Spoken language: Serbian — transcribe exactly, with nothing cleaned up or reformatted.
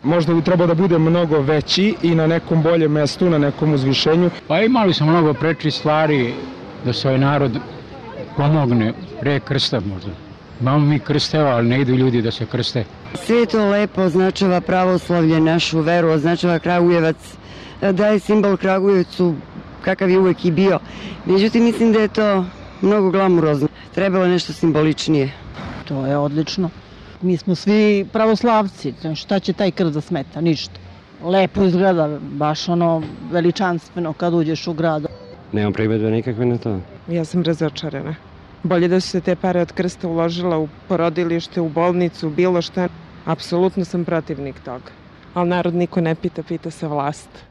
Možda bi trebao da bude mnogo veći i na nekom boljem mestu, na nekom uzvišenju. Pa imali smo mnogo preči stvari da se ovaj narod pomogne pre krsta možda. Imamo mi krsteva, ali ne idu ljudi da se krste. Sve je to lepo, označava pravoslavlje, našu veru, označava Kragujevac, daje simbol Kragujevcu kakav je uvek i bio. Međutim, mislim da je to mnogo glamurozno. Trebalo je nešto simboličnije. To je odlično. Mi smo svi pravoslavci, šta će taj krst da smeta? Ništa. Lepo izgleda, baš ono veličanstveno kad uđeš u grad. Nemam primedbe nikakve na to. Ja sam razočarana. Bolje da su se te pare od krsta uložila u porodilište, u bolnicu, bilo šta. Apsolutno sam protivnik toga. Ali narod niko ne pita, pita se vlast.